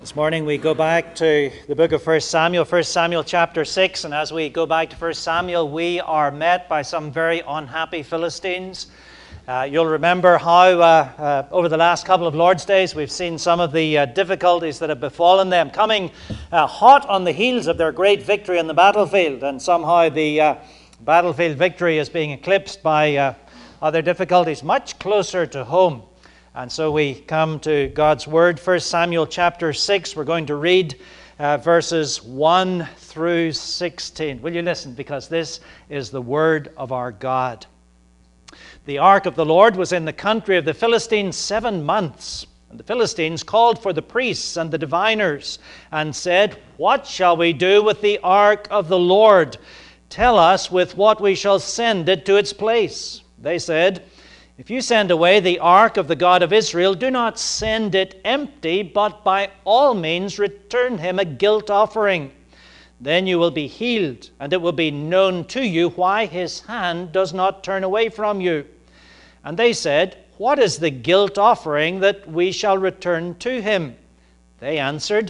This morning we go back to the book of 1 Samuel chapter 6, and as we go back to 1 Samuel, we are met by some very unhappy Philistines. You'll remember how over the last couple of Lord's Days we've seen some of the difficulties that have befallen them, coming hot on the heels of their great victory on the battlefield, and somehow the battlefield victory is being eclipsed by other difficulties much closer to home. And so we come to God's Word, 1 Samuel chapter 6. We're going to read verses 1 through 16. Will you listen? Because this is the Word of our God. The ark of the Lord was in the country of the Philistines 7 months. And the Philistines called for the priests and the diviners and said, "What shall we do with the ark of the Lord? Tell us with what we shall send it to its place." They said, "If you send away the ark of the God of Israel, do not send it empty, but by all means return him a guilt offering. Then you will be healed, and it will be known to you why his hand does not turn away from you." And they said, "What is the guilt offering that we shall return to him?" They answered,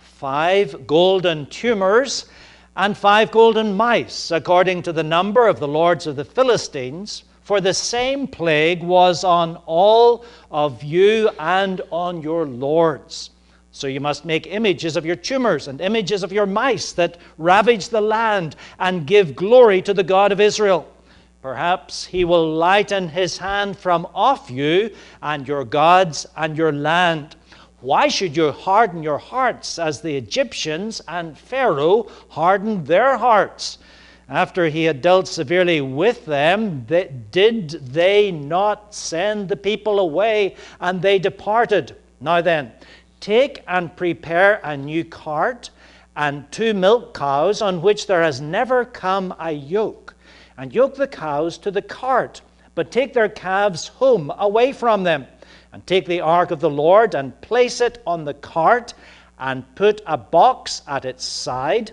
5 golden tumors and 5 golden mice, according to the number of the lords of the Philistines. For the same plague was on all of you and on your lords. So you must make images of your tumors and images of your mice that ravage the land and give glory to the God of Israel. Perhaps he will lighten his hand from off you and your gods and your land. Why should you harden your hearts as the Egyptians and Pharaoh hardened their hearts? After he had dealt severely with them, did they not send the people away, and they departed? Now then, take and prepare a new cart and 2 milk cows on which there has never come a yoke, and yoke the cows to the cart, but take their calves home away from them, and take the ark of the Lord and place it on the cart, and put in a box at its side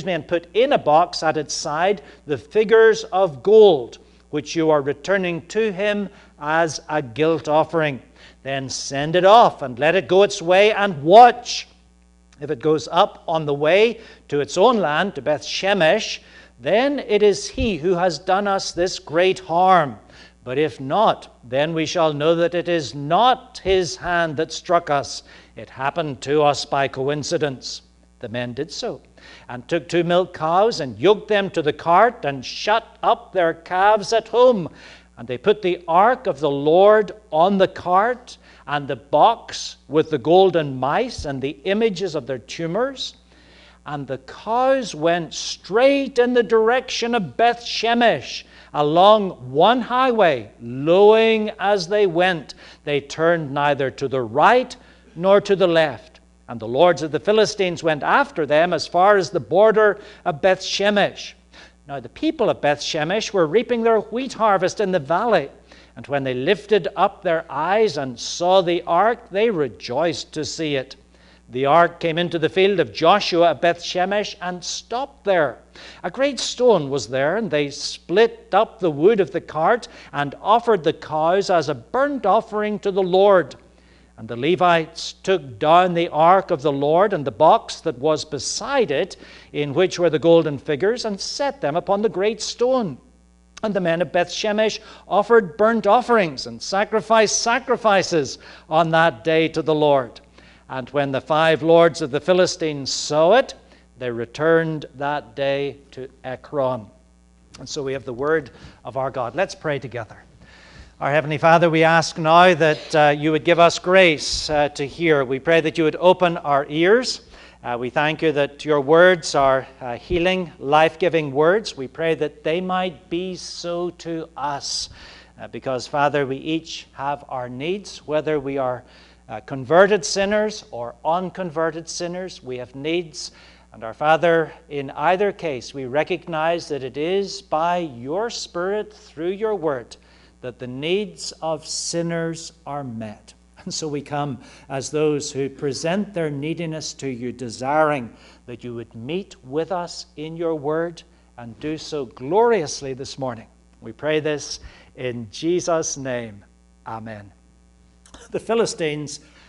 the figures of gold, which you are returning to him as a guilt offering. Then send it off and let it go its way, and watch. If it goes up on the way to its own land, to Beth Shemesh, then it is he who has done us this great harm. But if not, then we shall know that it is not his hand that struck us. It happened to us by coincidence." The men did so, and took 2 milk cows, and yoked them to the cart, and shut up their calves at home. And they put the ark of the Lord on the cart, and the box with the golden mice, and the images of their tumors. And the cows went straight in the direction of Beth Shemesh, along one highway, lowing as they went. They turned neither to the right nor to the left. And the lords of the Philistines went after them as far as the border of Beth Shemesh. Now the people of Beth Shemesh were reaping their wheat harvest in the valley. And when they lifted up their eyes and saw the ark, they rejoiced to see it. The ark came into the field of Joshua at Beth Shemesh and stopped there. A great stone was there, and they split up the wood of the cart and offered the cows as a burnt offering to the Lord. And the Levites took down the ark of the Lord and the box that was beside it, in which were the golden figures, and set them upon the great stone. And the men of Beth Shemesh offered burnt offerings and sacrificed sacrifices on that day to the Lord. And when the 5 lords of the Philistines saw it, they returned that day to Ekron. And so we have the word of our God. Let's pray together. Our Heavenly Father, we ask now that you would give us grace to hear. We pray that you would open our ears. We thank you that your words are healing, life-giving words. We pray that they might be so to us. Because, Father, we each have our needs, whether we are converted sinners or unconverted sinners. We have needs. And our Father, in either case, we recognize that it is by your Spirit, through your word, that the needs of sinners are met. And so we come as those who present their neediness to you, desiring that you would meet with us in your word and do so gloriously this morning. We pray this in Jesus' name. Amen. The Philistines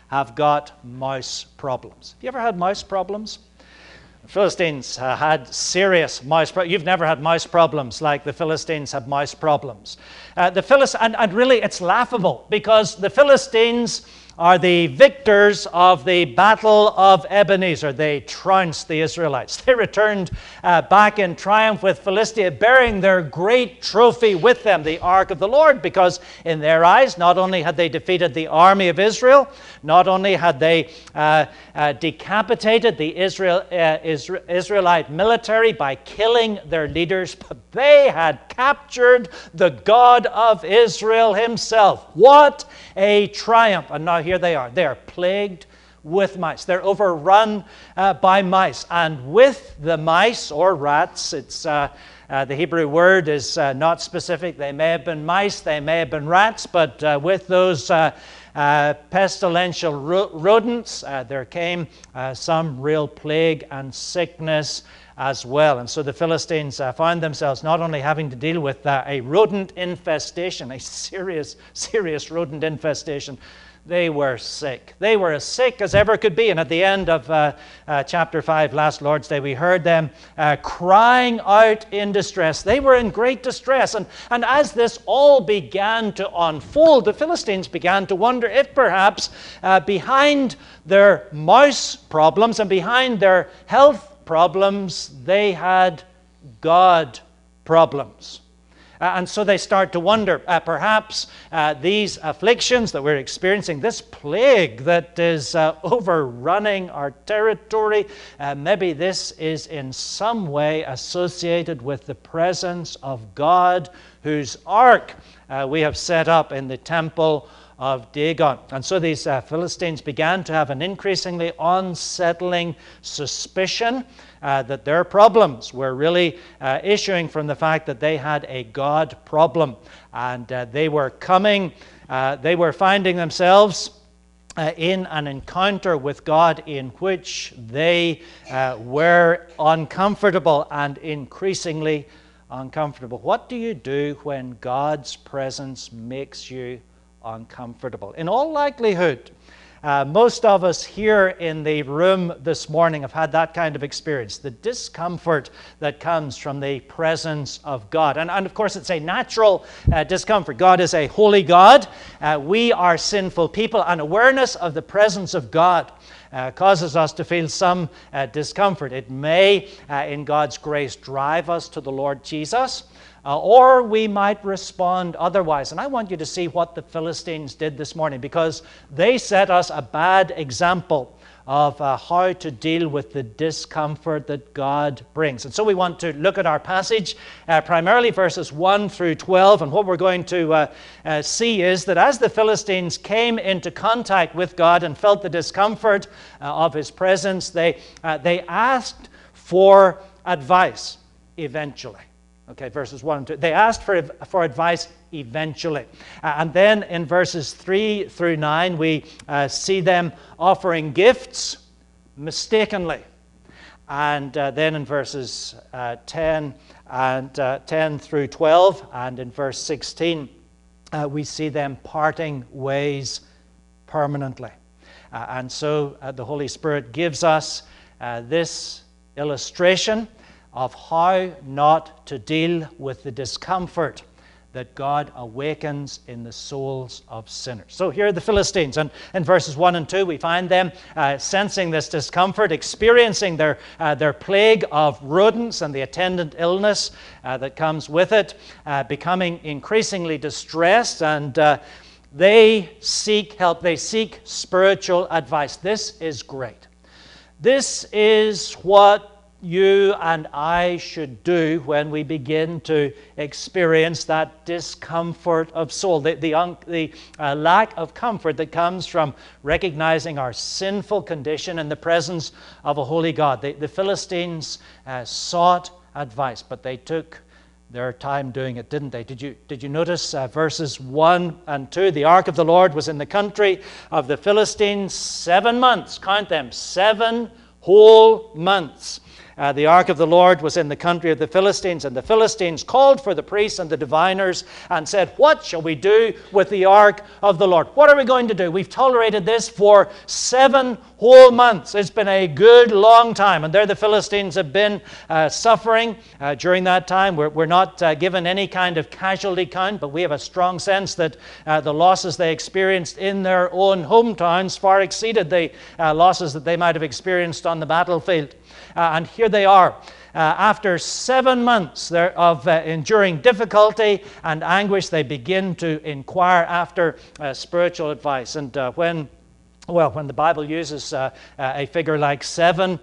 have got mouse problems. Have you ever had mouse problems? The Philistines had serious mouse problems. You've never had mouse problems like the Philistines have mouse problems. And really it's laughable because the Philistines are the victors of the Battle of Ebenezer. They trounced the Israelites. They returned back in triumph with Philistia, bearing their great trophy with them, the Ark of the Lord, because in their eyes, not only had they defeated the army of Israel, not only had they decapitated the Israelite military by killing their leaders, but they had captured the God of Israel himself. What a triumph. And now here they are. They are plagued with mice. They're overrun by mice. And with the mice, or rats, the Hebrew word is not specific. They may have been mice, they may have been rats, but with those pestilential rodents, there came some real plague and sickness as well. And so the Philistines found themselves not only having to deal with a rodent infestation, a serious rodent infestation. They were sick. They were as sick as ever could be. And at the end of chapter 5, last Lord's Day, we heard them crying out in distress. They were in great distress. And as this all began to unfold, the Philistines began to wonder if perhaps behind their mouse problems and behind their health problems, they had God problems. And so they start to wonder, perhaps these afflictions that we're experiencing, this plague that is overrunning our territory, maybe this is in some way associated with the presence of God, whose ark we have set up in the temple of Dagon. And so these Philistines began to have an increasingly unsettling suspicion that their problems were really issuing from the fact that they had a God problem. And they were finding themselves in an encounter with God in which they were uncomfortable and increasingly uncomfortable. What do you do when God's presence makes you uncomfortable? In all likelihood, most of us here in the room this morning have had that kind of experience, the discomfort that comes from the presence of God. And of course, it's a natural discomfort. God is a holy God. We are sinful people, and awareness of the presence of God causes us to feel some discomfort. It may, in God's grace, drive us to the Lord Jesus, or we might respond otherwise. And I want you to see what the Philistines did this morning, because they set us a bad example of how to deal with the discomfort that God brings. And so we want to look at our passage, primarily verses 1 through 12. And what we're going to see is that as the Philistines came into contact with God and felt the discomfort of His presence, they asked for advice eventually. Okay, verses 1 and 2. They asked for advice eventually. And then in verses 3 through 9, we see them offering gifts mistakenly. And then in verses 10 through 12, and in verse 16, we see them parting ways permanently. And so the Holy Spirit gives us this illustration of how not to deal with the discomfort that God awakens in the souls of sinners. So here are the Philistines, and in verses 1 and 2 we find them sensing this discomfort, experiencing their plague of rodents and the attendant illness that comes with it, becoming increasingly distressed, and they seek help, they seek spiritual advice. This is great. This is what you and I should do when we begin to experience that discomfort of soul, the lack of comfort that comes from recognizing our sinful condition in the presence of a holy God. The Philistines sought advice, but they took their time doing it, didn't they? Did you notice verses 1 and 2? The ark of the Lord was in the country of the Philistines 7 months. Count them, 7 whole months. The ark of the Lord was in the country of the Philistines, and the Philistines called for the priests and the diviners and said, "What shall we do with the ark of the Lord? What are we going to do? We've tolerated this for 7 whole months. It's been a good long time." And there the Philistines have been suffering during that time. We're not given any kind of casualty count, but we have a strong sense that the losses they experienced in their own hometowns far exceeded the losses that they might have experienced on the battlefield. And here they are. After 7 months of enduring difficulty and anguish, they begin to inquire after spiritual advice. And when the Bible uses a figure like 7,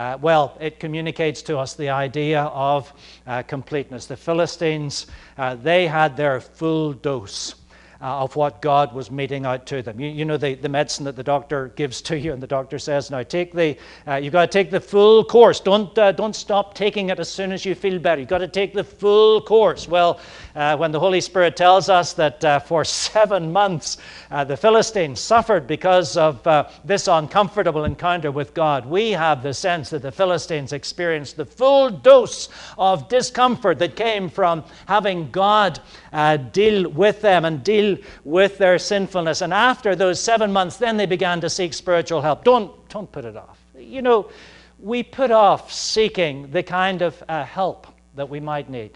it communicates to us the idea of completeness. The Philistines, they had their full dose of what God was meting out to them. You know the medicine that the doctor gives to you, and the doctor says, "Now you've got to take the full course. Don't stop taking it as soon as you feel better. You've got to take the full course." Well, when the Holy Spirit tells us that for 7 months the Philistines suffered because of this uncomfortable encounter with God, we have the sense that the Philistines experienced the full dose of discomfort that came from having God deal with them and deal with their sinfulness. And after those 7 months, then they began to seek spiritual help. Don't put it off. You know, we put off seeking the kind of help that we might need.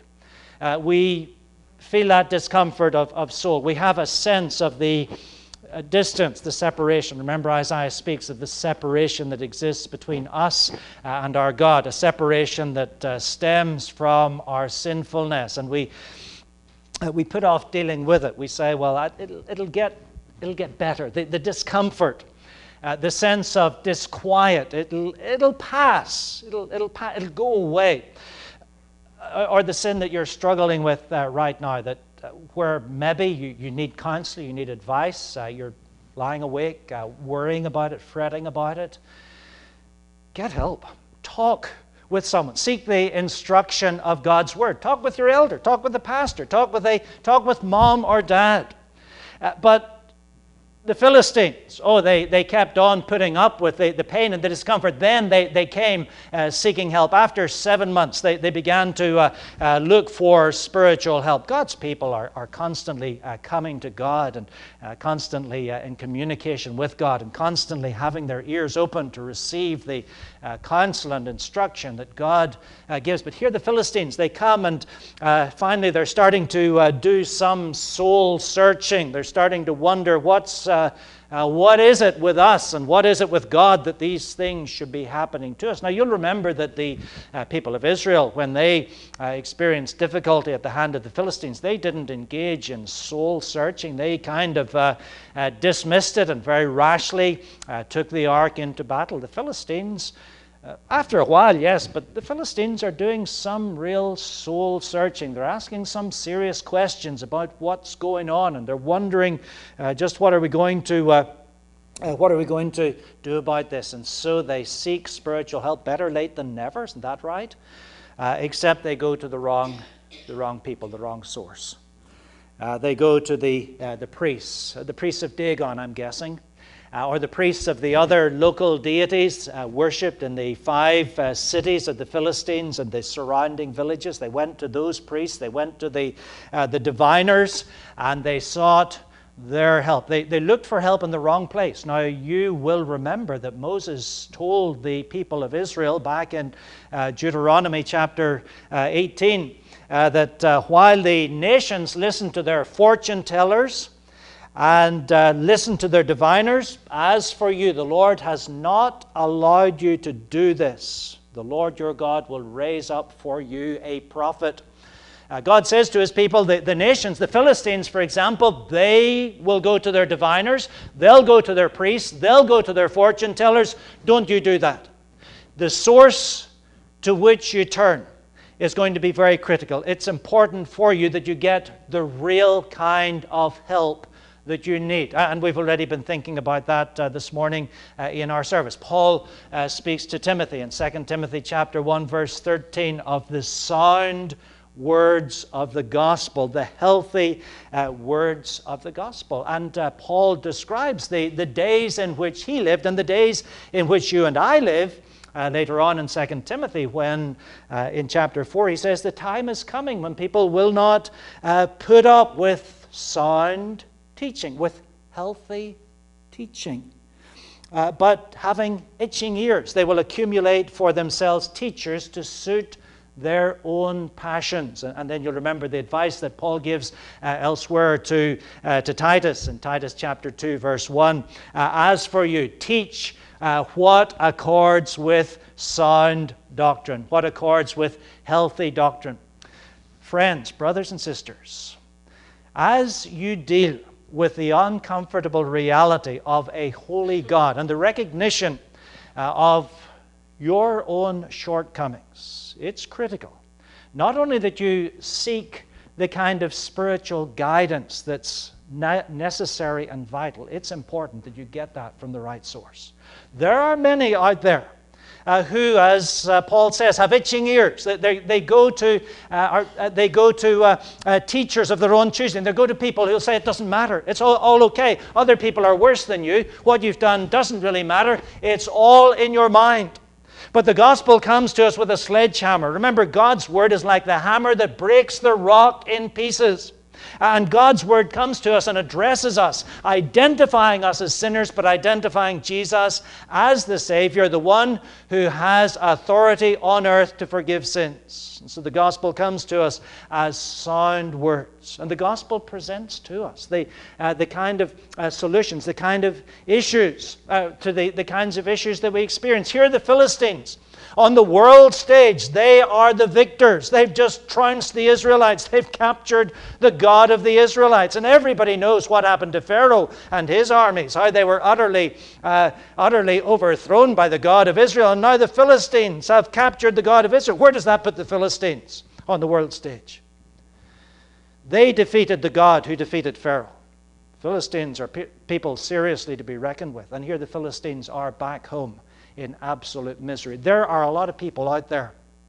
We feel that discomfort of soul. We have a sense of the distance, the separation. Remember, Isaiah speaks of the separation that exists between us and our God, a separation that stems from our sinfulness. And we put off dealing with it. We say, well, it'll get better. The discomfort, the sense of disquiet, it'll pass. It'll go away. Or the sin that you're struggling with right now, that where maybe you need counsel, you need advice, you're lying awake, worrying about it, fretting about it. Get help. Talk with someone. Seek the instruction of God's Word. Talk with your elder. Talk with the pastor. Talk with mom or dad. But the Philistines, they kept on putting up with the pain and the discomfort. Then they came seeking help. After 7 months, they began to look for spiritual help. God's people are constantly coming to God and constantly in communication with God and constantly having their ears open to receive the counsel and instruction that God gives. But here the Philistines, they come and finally they're starting to do some soul searching. They're starting to wonder what is it with us and what is it with God that these things should be happening to us? Now, you'll remember that the people of Israel, when they experienced difficulty at the hand of the Philistines, they didn't engage in soul searching. They kind of dismissed it and very rashly took the ark into battle. The Philistines, after a while, yes, but the Philistines are doing some real soul searching. They're asking some serious questions about what's going on, and they're wondering just what are we going to do about this? And so they seek spiritual help. Better late than never, isn't that right? Except they go to the wrong people, the wrong source. They go to the priests of Dagon, I'm guessing. Or the priests of the other local deities worshipped in the 5 cities of the Philistines and the surrounding villages. They went to those priests, they went to the diviners, and they sought their help. They looked for help in the wrong place. Now, you will remember that Moses told the people of Israel back in Deuteronomy chapter 18 that while the nations listened to their fortune tellers, and listen to their diviners, as for you, the Lord has not allowed you to do this. The Lord your God will raise up for you a prophet. God says to his people, the nations, the Philistines, for example, they will go to their diviners, they'll go to their priests, they'll go to their fortune tellers. Don't you do that. The source to which you turn is going to be very critical. It's important for you that you get the real kind of help that you need. And we've already been thinking about that this morning in our service. Paul speaks to Timothy in 2 Timothy chapter 1, verse 13 of the sound words of the gospel, the healthy words of the gospel. And Paul describes the days in which he lived and the days in which you and I live later on in 2 Timothy when in chapter 4 he says the time is coming when people will not put up with sound teaching, with healthy teaching, but having itching ears. They will accumulate for themselves teachers to suit their own passions. And then you'll remember the advice that Paul gives elsewhere to Titus in Titus chapter 2 verse 1. As for you, teach what accords with sound doctrine, what accords with healthy doctrine. Friends, brothers and sisters, as you deal with the uncomfortable reality of a holy God and the recognition of your own shortcomings, it's critical not only that you seek the kind of spiritual guidance that's necessary and vital, it's important that you get that from the right source. There are many out there who, as Paul says, have itching ears. They go to teachers of their own choosing. They go to people who'll say it doesn't matter. It's all okay. Other people are worse than you. What you've done doesn't really matter. It's all in your mind. But the gospel comes to us with a sledgehammer. Remember, God's word is like the hammer that breaks the rock in pieces. And God's word comes to us and addresses us, identifying us as sinners, but identifying Jesus as the Savior, the one who has authority on earth to forgive sins. And so the gospel comes to us as sound words. And the gospel presents to us the kind of solutions, the kind of issues, to the kinds of issues that we experience. Here are the Philistines. On the world stage, they are the victors. They've just trounced the Israelites. They've captured the God of the Israelites. And everybody knows what happened to Pharaoh and his armies, how they were utterly overthrown by the God of Israel. And now the Philistines have captured the God of Israel. Where does that put the Philistines on the world stage? They defeated the God who defeated Pharaoh. Philistines are people seriously to be reckoned with. And here the Philistines are back home in absolute misery. There are a lot of people out there.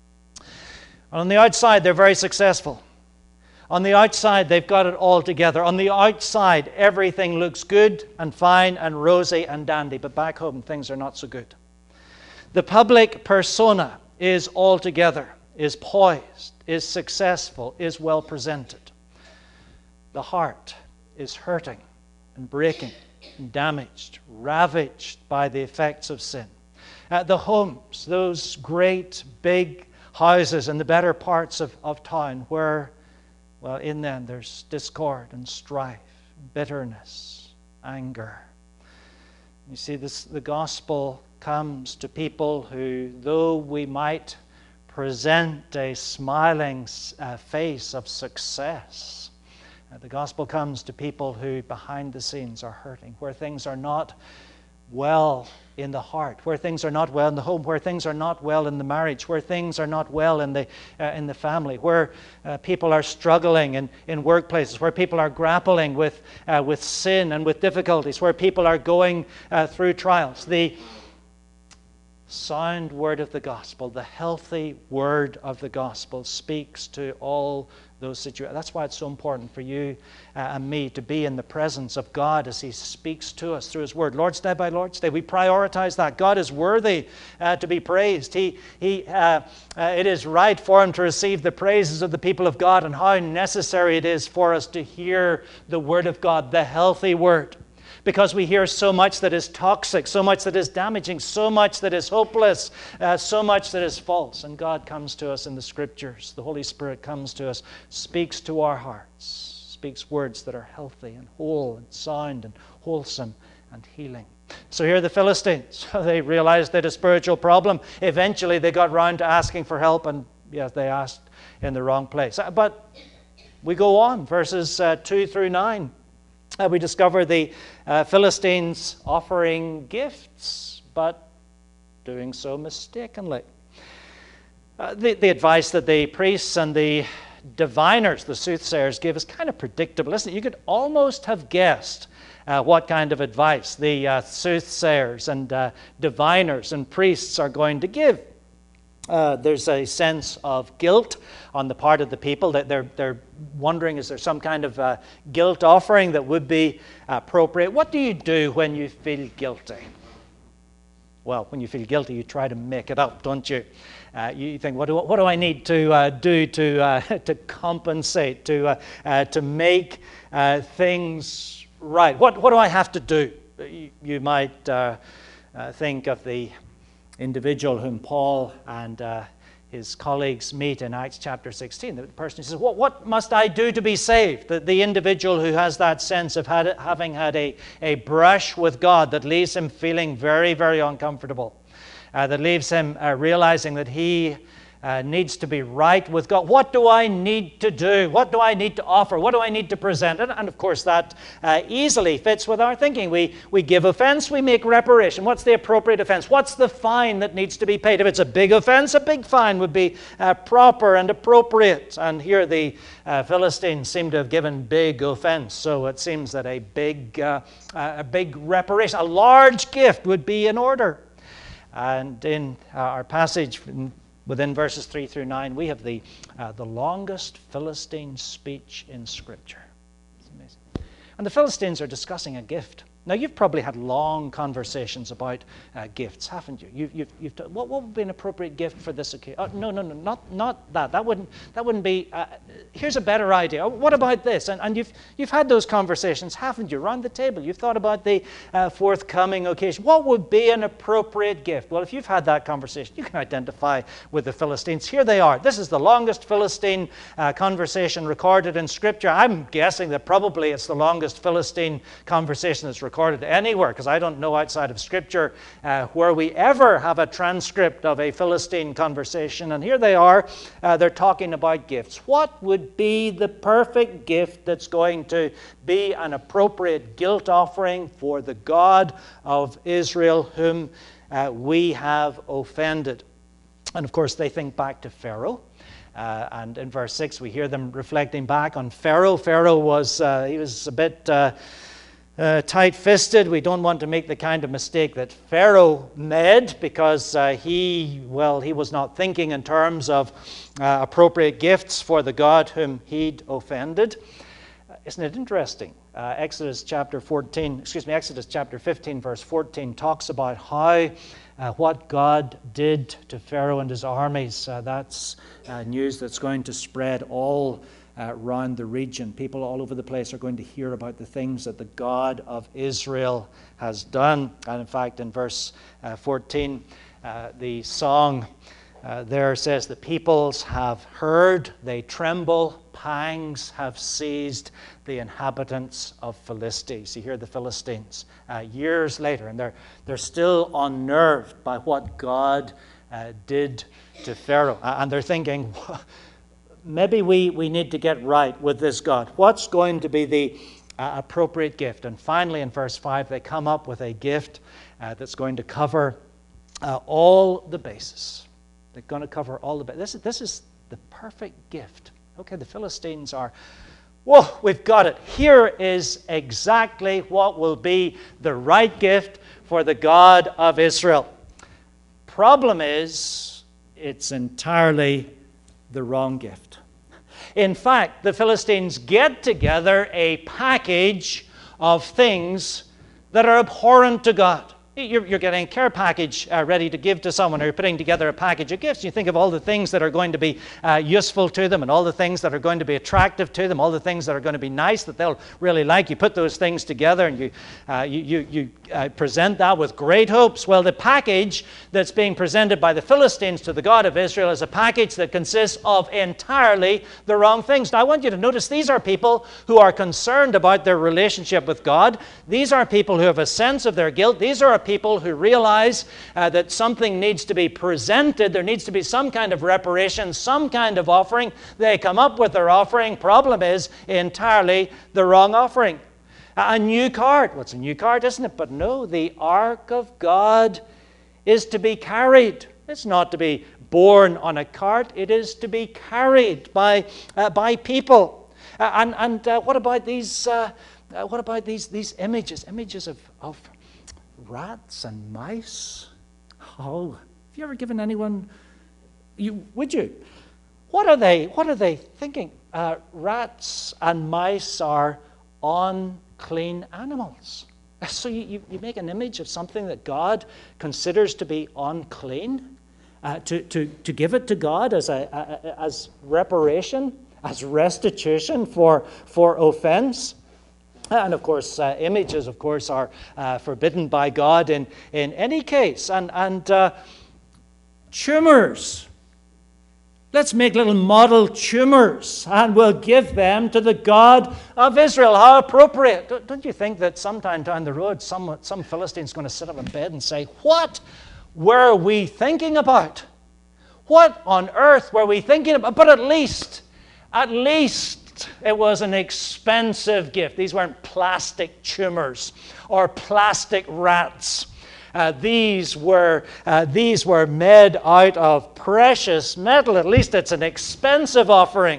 On the outside, they're very successful. On the outside, they've got it all together. On the outside, everything looks good and fine and rosy and dandy. But back home, things are not so good. The public persona is all together, is poised, is successful, is well presented. The heart is hurting and breaking and damaged, ravaged by the effects of sin. The homes, those great big houses in the better parts of town where, well, in them there's discord and strife, bitterness, anger. You see, the gospel comes to people who, though we might present a smiling face of success, the gospel comes to people who behind the scenes are hurting, where things are not well in the heart, where things are not well in the home, where things are not well in the marriage, where things are not well in the family, where people are struggling in workplaces, where people are grappling with sin and with difficulties, where people are going through trials. The sound word of the gospel, the healthy word of the gospel speaks to all those situations. That's why it's so important for you and me to be in the presence of God as He speaks to us through His word. Lord's Day by Lord's Day, we prioritize that. God is worthy to be praised. It is right for Him to receive the praises of the people of God, and how necessary it is for us to hear the word of God, the healthy word. Because we hear so much that is toxic, so much that is damaging, so much that is hopeless, so much that is false. And God comes to us in the Scriptures. The Holy Spirit comes to us, speaks to our hearts, speaks words that are healthy and whole and sound and wholesome and healing. So here are the Philistines. They realized they had a spiritual problem. Eventually they got round to asking for help, and yes, they asked in the wrong place. But we go on, verses 2 through 9. We discover the Philistines offering gifts, but doing so mistakenly. The advice that the priests and the diviners, the soothsayers, give is kind of predictable. Listen, you could almost have guessed what kind of advice the soothsayers and diviners and priests are going to give. There's a sense of guilt on the part of the people, that they're wondering, is there some kind of guilt offering that would be appropriate? What do you do when you feel guilty? Well, when you feel guilty, you try to make it up, don't you? You think, what do I need to do to compensate, to make things right? What do I have to do? You might think of the individual whom Paul and his colleagues meet in Acts chapter 16. The person who says, what must I do to be saved? The individual who has that sense of having had a brush with God that leaves him feeling very, very uncomfortable, that leaves him realizing that he needs to be right with God. What do I need to do? What do I need to offer? What do I need to present? And of course, that easily fits with our thinking. We give offense, we make reparation. What's the appropriate offense? What's the fine that needs to be paid? If it's a big offense, a big fine would be proper and appropriate. And here the Philistines seem to have given big offense. So it seems that a big reparation, a large gift would be in order. And in our passage within verses 3 through 9, we have the longest Philistine speech in Scripture. It's amazing. And the Philistines are discussing a gift. Now, you've probably had long conversations about gifts, haven't you? What would be an appropriate gift for this occasion? Oh, no, not that. That wouldn't be. Here's a better idea. What about this? And you've had those conversations, haven't you? Around the table, you've thought about the forthcoming occasion. What would be an appropriate gift? Well, if you've had that conversation, you can identify with the Philistines. Here they are. This is the longest Philistine conversation recorded in Scripture. I'm guessing that probably it's the longest Philistine conversation that's recorded anywhere, because I don't know outside of Scripture where we ever have a transcript of a Philistine conversation. And here they are, they're talking about gifts. What would be the perfect gift that's going to be an appropriate guilt offering for the God of Israel whom we have offended? And of course they think back to Pharaoh. And in verse 6 we hear them reflecting back on Pharaoh. Pharaoh was he was a bit tight-fisted. We don't want to make the kind of mistake that Pharaoh made, because he was not thinking in terms of appropriate gifts for the God whom he'd offended. Isn't it interesting? Exodus chapter 15, verse 14 talks about how what God did to Pharaoh and his armies. That's news that's going to spread all around the region. People all over the place are going to hear about the things that the God of Israel has done. And in fact, in verse 14, the song there says, "The peoples have heard, they tremble, pangs have seized the inhabitants of Philistia." You hear the Philistines years later, and they're still unnerved by what God did to Pharaoh. And they're thinking, maybe we need to get right with this God. What's going to be the appropriate gift? And finally, in verse 5, they come up with a gift that's going to cover all the bases. They're going to cover all the bases. This is the perfect gift. Okay, the Philistines are, whoa, we've got it. Here is exactly what will be the right gift for the God of Israel. Problem is, it's entirely the wrong gift. In fact, the Philistines get together a package of things that are abhorrent to God. You're getting a care package ready to give to someone, or you're putting together a package of gifts. You think of all the things that are going to be useful to them, and all the things that are going to be attractive to them, all the things that are going to be nice, that they'll really like. You put those things together, and you present that with great hopes. Well, the package that's being presented by the Philistines to the God of Israel is a package that consists of entirely the wrong things. Now, I want you to notice these are people who are concerned about their relationship with God. These are people who have a sense of their guilt. These are people who realize that something needs to be presented. There needs to be some kind of reparation, some kind of offering. They come up with their offering. Problem is, entirely the wrong offering. A new cart. What's a new cart, isn't it? But no, the ark of God is to be carried. It's not to be borne on a cart. It is to be carried by people. And what about these? What about these images? Images of rats and mice? Oh, have you ever given anyone? Would you? What are they thinking? Rats and mice are unclean animals. So you make an image of something that God considers to be unclean, to give it to God as reparation, as restitution for offense. And of course, images, of course, are forbidden by God in any case. And tumors. Let's make little model tumors, and we'll give them to the God of Israel. How appropriate. Don't you think that sometime down the road, some Philistine's going to sit up in bed and say, what were we thinking about? What on earth were we thinking about? But at least it was an expensive gift. These weren't plastic tumors or plastic rats. These were made out of precious metal. At least it's an expensive offering.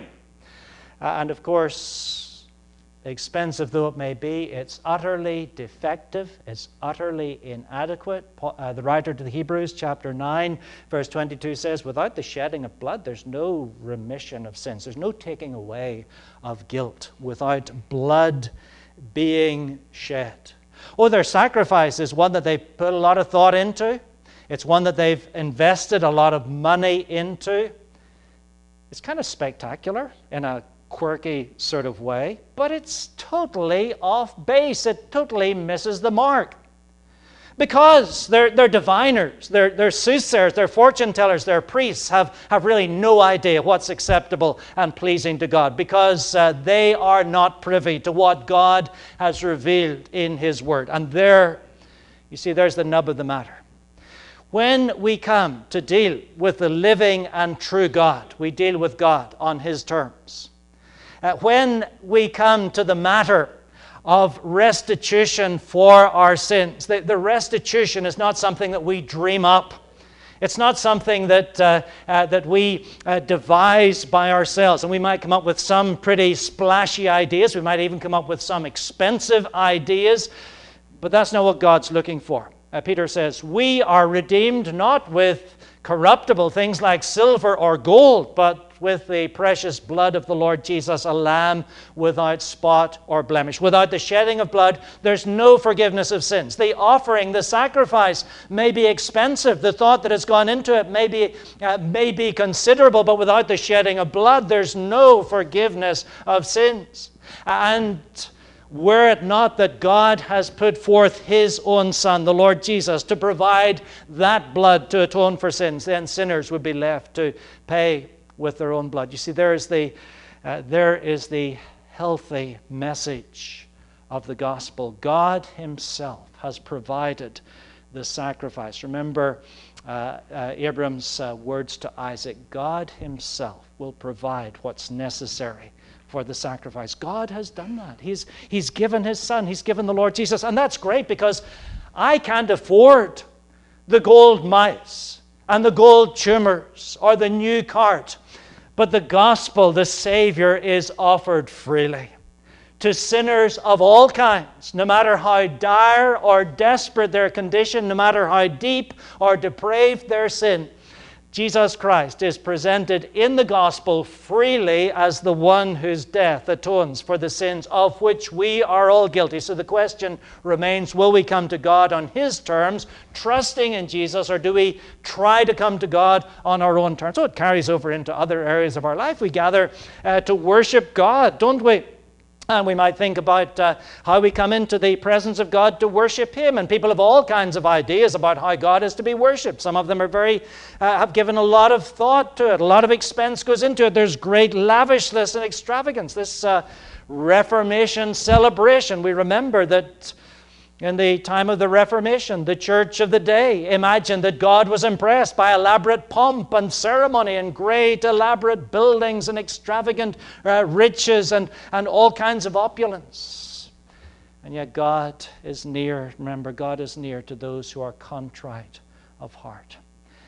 And of course, expensive though it may be, it's utterly defective. It's utterly inadequate. The writer to the Hebrews, chapter 9, verse 22 says, without the shedding of blood, there's no remission of sins. There's no taking away of guilt without blood being shed. Oh, their sacrifice is one that they put a lot of thought into. It's one that they've invested a lot of money into. It's kind of spectacular in a quirky sort of way, but it's totally off base. It totally misses the mark. Because they're diviners, they're soothsayers, they're fortune tellers, they're priests, have really no idea what's acceptable and pleasing to God, because they are not privy to what God has revealed in His Word. And you see, there's the nub of the matter. When we come to deal with the living and true God, we deal with God on His terms. When we come to the matter of restitution for our sins. The restitution is not something that we dream up. It's not something that we devise by ourselves. And we might come up with some pretty splashy ideas. We might even come up with some expensive ideas. But that's not what God's looking for. Peter says, we are redeemed not with corruptible things like silver or gold, but with the precious blood of the Lord Jesus, a lamb without spot or blemish. Without the shedding of blood, there's no forgiveness of sins. The offering, the sacrifice may be expensive. The thought that has gone into it may be considerable, but without the shedding of blood, there's no forgiveness of sins. And were it not that God has put forth His own Son, the Lord Jesus, to provide that blood to atone for sins, then sinners would be left to pay with their own blood. You see, there is the healthy message of the gospel. God Himself has provided the sacrifice. Remember Abram's words to Isaac. God Himself will provide what's necessary for the sacrifice. God has done that. He's given His Son. He's given the Lord Jesus. And that's great, because I can't afford the gold mice and the gold tumors or the new cart. But the gospel, the Savior, is offered freely to sinners of all kinds, no matter how dire or desperate their condition, no matter how deep or depraved their sin. Jesus Christ is presented in the gospel freely as the one whose death atones for the sins of which we are all guilty. So the question remains, will we come to God on His terms, trusting in Jesus, or do we try to come to God on our own terms? So it carries over into other areas of our life. We gather to worship God, don't we? And we might think about how we come into the presence of God to worship Him. And people have all kinds of ideas about how God is to be worshipped. Some of them are have given a lot of thought to it. A lot of expense goes into it. There's great lavishness and extravagance. This Reformation celebration, we remember that in the time of the Reformation, the church of the day imagined that God was impressed by elaborate pomp and ceremony and great elaborate buildings and extravagant riches and all kinds of opulence. And yet God is near. Remember, God is near to those who are contrite of heart.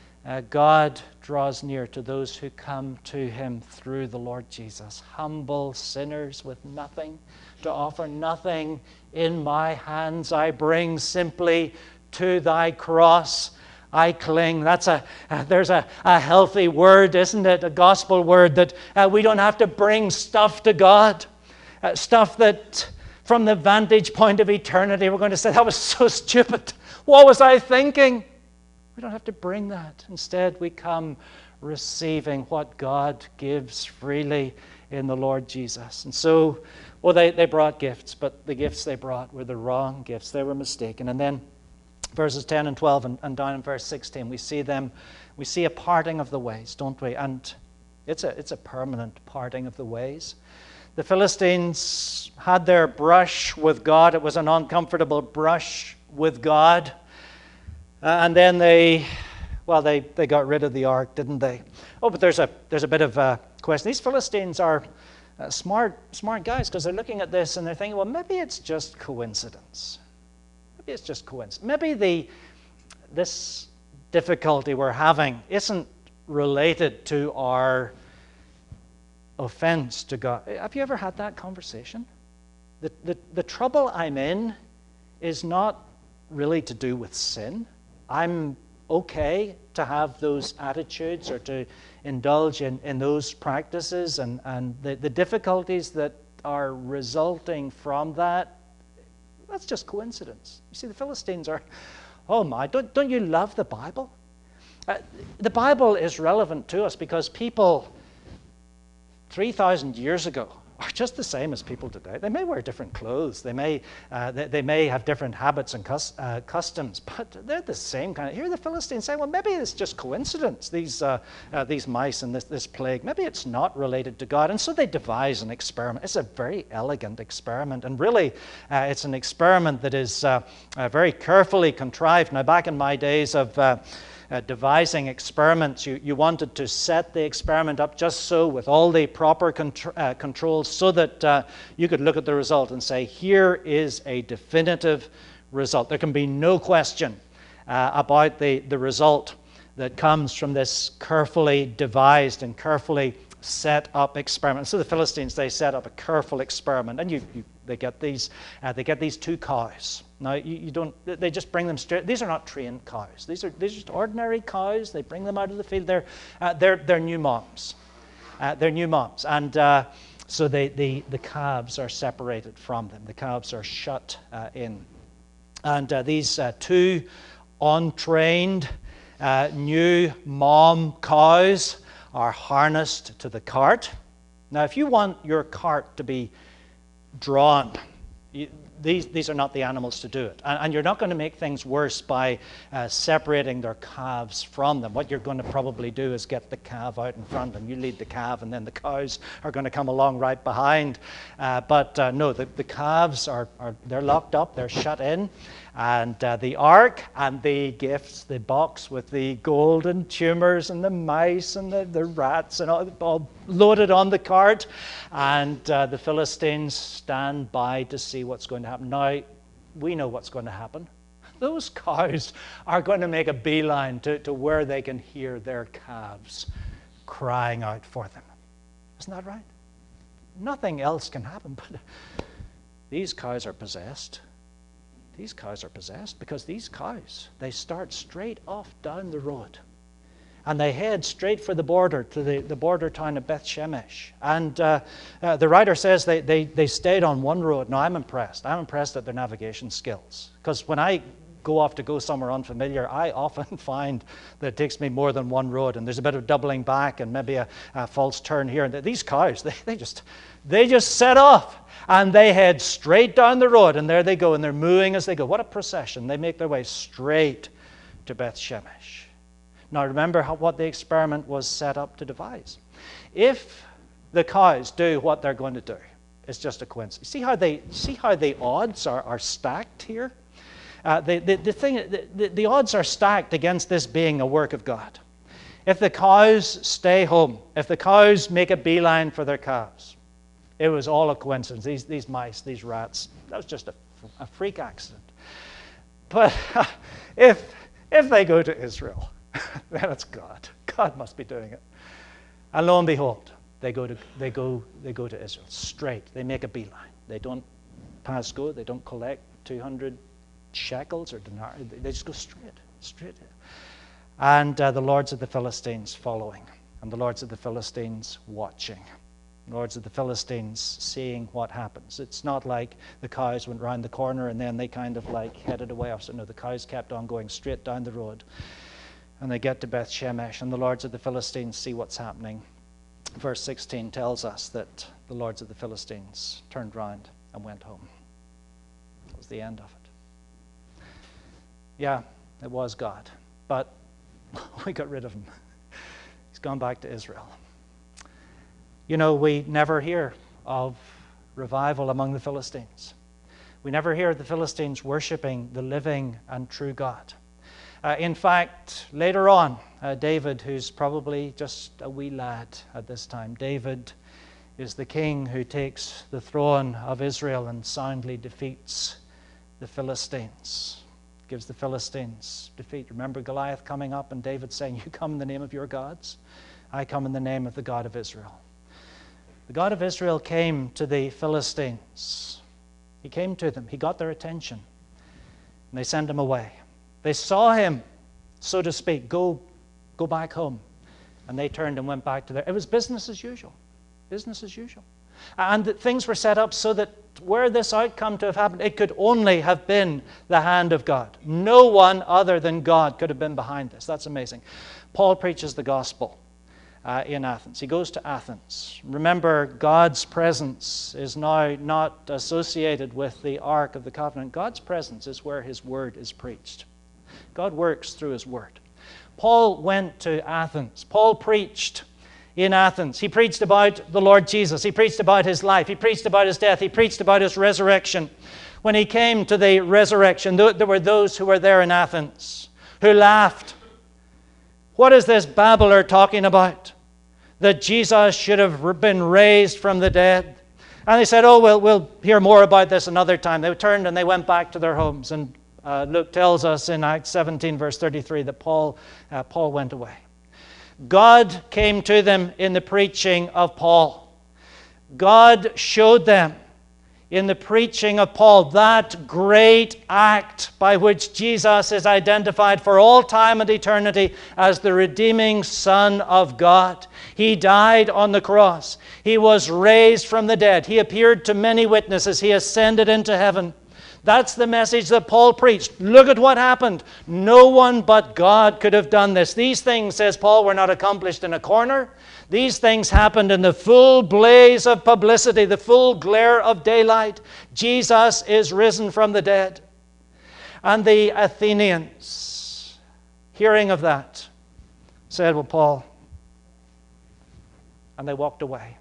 God draws near to those who come to Him through the Lord Jesus. Humble sinners with nothing to offer, nothing in my hands I bring, simply to Thy cross I cling. There's a healthy word, isn't it? A gospel word that we don't have to bring stuff to God, stuff that from the vantage point of eternity, we're going to say, that was so stupid. What was I thinking? We don't have to bring that. Instead, we come receiving what God gives freely in the Lord Jesus. And so, well, they brought gifts, but the gifts they brought were the wrong gifts. They were mistaken. And then verses 10 and 12 and down in verse 16, we see a parting of the ways, don't we? And it's a permanent parting of the ways. The Philistines had their brush with God. It was an uncomfortable brush with God. And then they got rid of the ark, didn't they? Oh, but there's a bit of a question. These Philistines are smart guys, because they're looking at this and they're thinking, well, maybe it's just coincidence. Maybe it's just coincidence. Maybe this difficulty we're having isn't related to our offense to God. Have you ever had that conversation? The trouble I'm in is not really to do with sin. I'm okay to have those attitudes or to indulge in those practices, and the difficulties that are resulting from that, that's just coincidence. You see, the Philistines are, oh my, don't you love the Bible? The Bible is relevant to us because people 3,000 years ago are just the same as people today. They may wear different clothes. They may have different habits and customs, but they're the same kind of. Here the Philistines say, well, maybe it's just coincidence, these mice and this plague. Maybe it's not related to God. And so they devise an experiment. It's a very elegant experiment. And really, it's an experiment that is very carefully contrived. Now, back in my days of devising experiments, you wanted to set the experiment up just so, with all the proper controls, so that you could look at the result and say, here is a definitive result. There can be no question about the result that comes from this carefully devised and carefully set up experiment. So the Philistines, they set up a careful experiment, and they get these two cows. Now, you don't. They just bring them straight. These are not trained cows. These are just ordinary cows. They bring them out of the field. They're new moms. They're new moms, and so the calves are separated from them. The calves are shut in, and these two untrained new mom cows are harnessed to the cart. Now, if you want your cart to be drawn, these are not the animals to do it. And you're not going to make things worse by separating their calves from them. What you're going to probably do is get the calf out in front, and you lead the calf, and then the cows are going to come along right behind. But no, the calves they're locked up, they're shut in. And the ark and the gifts, the box with the golden tumors and the mice and the rats and all loaded on the cart. And the Philistines stand by to see what's going to happen. Now, we know what's going to happen. Those cows are going to make a beeline to where they can hear their calves crying out for them. Isn't that right? Nothing else can happen, but these cows are possessed. These cows are possessed because these cows, they start straight off down the road. And they head straight for the border, to the border town of Beth Shemesh. And the writer says they stayed on one road. Now, I'm impressed. I'm impressed at their navigation skills. Because when I go somewhere unfamiliar, I often find that it takes me more than one road. And there's a bit of doubling back and maybe a false turn here. And these cows, they just set off. And they head straight down the road, and there they go, and they're mooing as they go. What a procession. They make their way straight to Beth Shemesh. Now remember what the experiment was set up to devise. If the cows do what they're going to do, it's just a coincidence. See how the odds are stacked here? The odds are stacked against this being a work of God. If the cows stay home, if the cows make a beeline for their calves, it was all a coincidence. These mice, these rats, that was just a freak accident. But if they go to Israel, then it's God. God must be doing it. And lo and behold, they go to Israel straight. They make a beeline. They don't pass go. They don't collect 200 shekels or dinar. They just go straight. And the lords of the Philistines following, and the lords of the Philistines watching. Lords of the Philistines seeing what happens. It's not like the cows went round the corner and then they kind of like headed away. So no, the cows kept on going straight down the road. And they get to Beth Shemesh, and the Lords of the Philistines see what's happening. Verse 16 tells us that the Lords of the Philistines turned round and went home. That was the end of it. Yeah, it was God, but we got rid of him. He's gone back to Israel. You know, we never hear of revival among the Philistines. We never hear of the Philistines worshiping the living and true God. In fact, later on, David, who's probably just a wee lad at this time, David is the king who takes the throne of Israel and soundly defeats the Philistines, gives the Philistines defeat. Remember Goliath coming up and David saying, "You come in the name of your gods, I come in the name of the God of Israel." The God of Israel came to the Philistines. He came to them. He got their attention. And they sent him away. They saw him, so to speak, go back home. And they turned and went back to it was business as usual. Business as usual. And things were set up so that were this outcome to have happened, it could only have been the hand of God. No one other than God could have been behind this. That's amazing. Paul preaches the gospel in Athens. He goes to Athens. Remember, God's presence is now not associated with the Ark of the Covenant. God's presence is where his word is preached. God works through his word. Paul went to Athens. Paul preached in Athens. He preached about the Lord Jesus. He preached about his life. He preached about his death. He preached about his resurrection. When he came to the resurrection, there were those who were there in Athens who laughed. What is this babbler talking about? That Jesus should have been raised from the dead. And they said, "Oh, we'll hear more about this another time." They turned and they went back to their homes. And Luke tells us in Acts 17, verse 33, that Paul went away. God came to them in the preaching of Paul. God showed them in the preaching of Paul that great act by which Jesus is identified for all time and eternity as the redeeming Son of God. He died on the cross. He was raised from the dead. He appeared to many witnesses. He ascended into heaven. That's the message that Paul preached. Look at what happened. No one but God could have done this. These things, says Paul, were not accomplished in a corner. These things happened in the full blaze of publicity, the full glare of daylight. Jesus is risen from the dead. And the Athenians, hearing of that, said, "Well, Paul," and they walked away.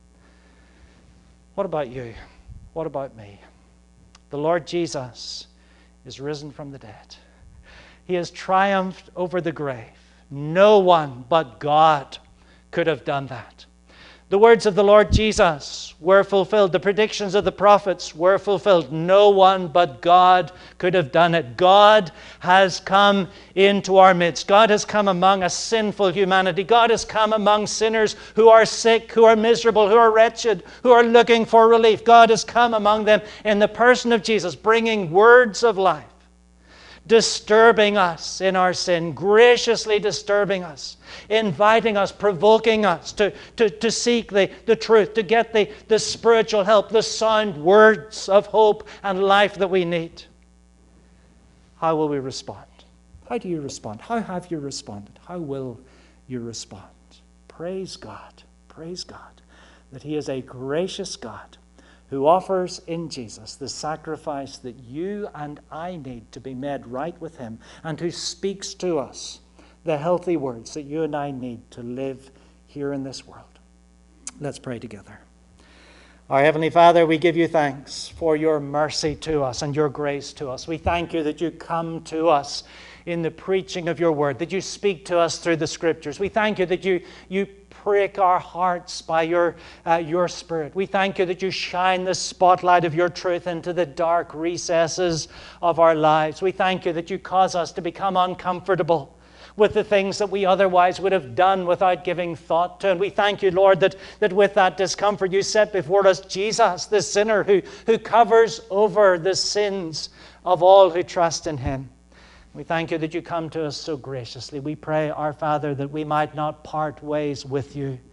What about you? What about me? The Lord Jesus is risen from the dead. He has triumphed over the grave. No one but God could have done that. The words of the Lord Jesus were fulfilled. The predictions of the prophets were fulfilled. No one but God could have done it. God has come into our midst. God has come among a sinful humanity. God has come among sinners who are sick, who are miserable, who are wretched, who are looking for relief. God has come among them in the person of Jesus, bringing words of life, disturbing us in our sin, graciously disturbing us, inviting us, provoking us to seek the truth, to get the spiritual help, the sound words of hope and life that we need. How will we respond? How do you respond? How have you responded? How will you respond? Praise God that He is a gracious God who offers in Jesus the sacrifice that you and I need to be made right with Him, and who speaks to us the healthy words that you and I need to live here in this world. Let's pray together. Our Heavenly Father, we give you thanks for your mercy to us and your grace to us. We thank you that you come to us in the preaching of your word, that you speak to us through the Scriptures. We thank you that you prick our hearts by your Spirit. We thank you that you shine the spotlight of your truth into the dark recesses of our lives. We thank you that you cause us to become uncomfortable with the things that we otherwise would have done without giving thought to. And we thank you, Lord, that with that discomfort you set before us Jesus, the sinner who covers over the sins of all who trust in Him. We thank you that you come to us so graciously. We pray, our Father, that we might not part ways with you,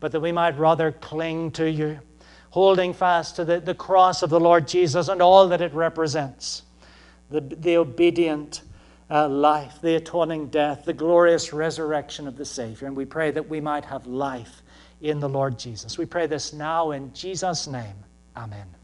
but that we might rather cling to you, holding fast to the cross of the Lord Jesus and all that it represents, the obedient life, the atoning death, the glorious resurrection of the Savior. And we pray that we might have life in the Lord Jesus. We pray this now in Jesus' name. Amen.